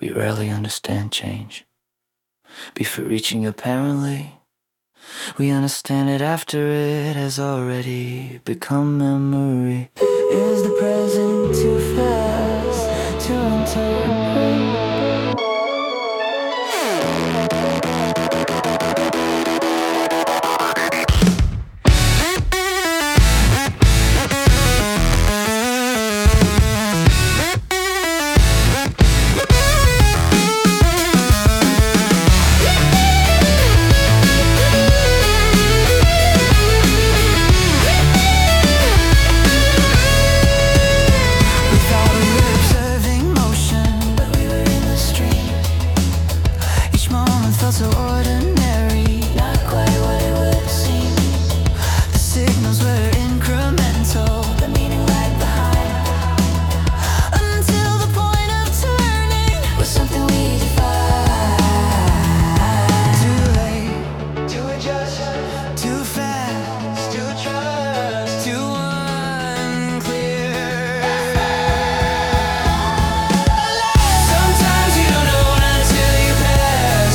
We rarely understand change. Before reaching apparently, we understand it after it has already become memory. Is the present too fast to interpret? So ordinary, not quite what it would seem. The signals were incremental, the meaning lagged behind, until the point of turning was something we defined. Too late to adjust, too fast to trust, too unclear. Sometimes you don't know until you pass.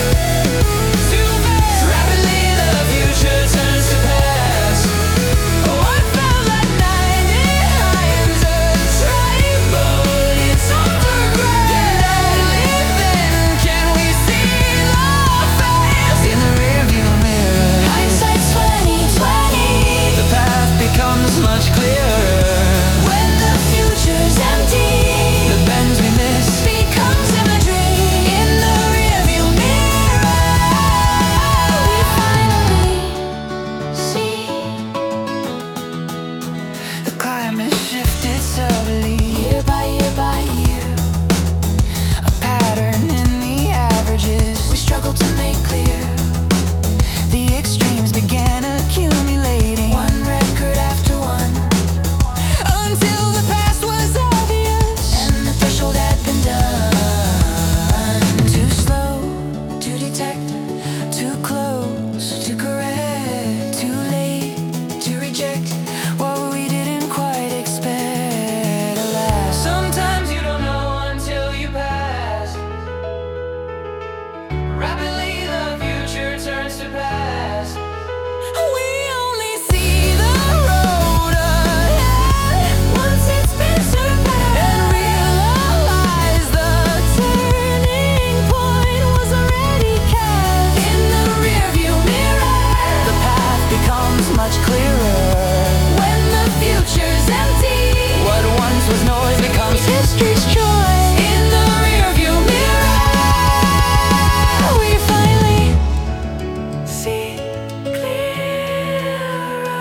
Rapidly the future turns to past. Oh, I felt like 90 times a trying boat. It's underground. Then can we see the fast in the rearview mirror? Hindsight's 20/20. The path becomes much clearer when the future's empty. The bends we miss becomes imagery in the rearview mirror. We finally see the climate shifted subtly, year by year by year. A pattern in the averages we struggle to make clear. The extremes began accumulating, one record after one, until the past was obvious and the threshold had been done. Too slow to detect, too close to correct, too late to reject what we didn't quite expect. Alas, sometimes you don't know until you pass. Rapidly the future turns to past. We only see the road ahead once it's been surpassed, and realize the turning point was already cast. In the rearview mirror, the path becomes much clearer when the future's empty. What once was noise becomes history's choice. In the rearview mirror, we finally see clearer.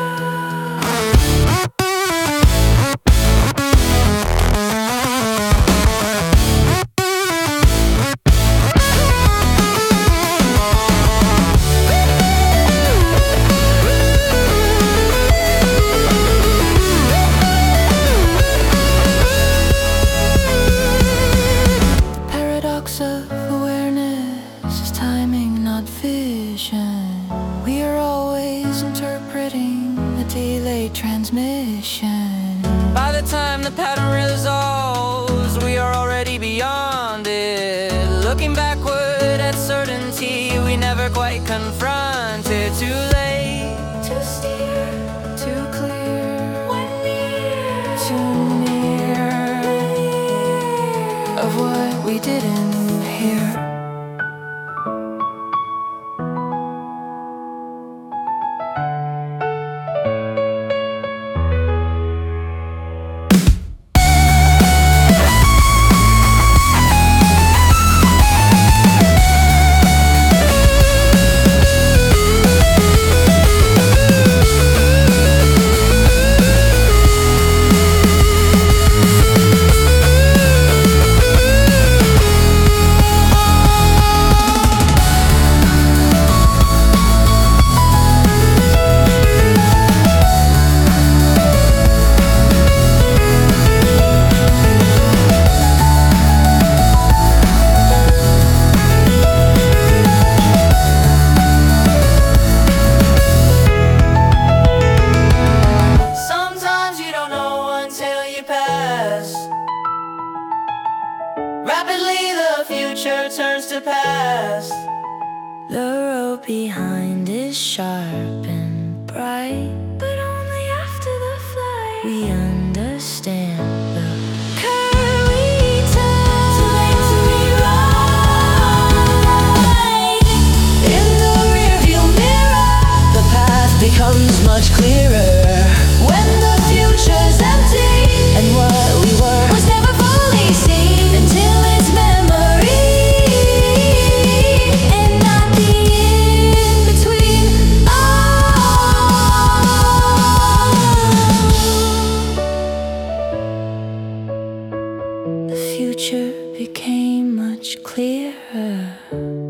Paradox of awareness is timing, not vision. We are always interpreting the delayed transmission. By the time the pattern resolves, we are already beyond it. Looking backward at certainty we never quite confronted. Too late to steer, too clear, when near, too near of what we didn't hear. the future turns to past. The road behind is sharp and bright, but only after the flight we understand the curve we took. Too late to rewrite. In the rearview mirror, the path becomes much clearer. When the future's empty and what we were was never fully seen until it's memory, and not the in-between. The future became much clearer.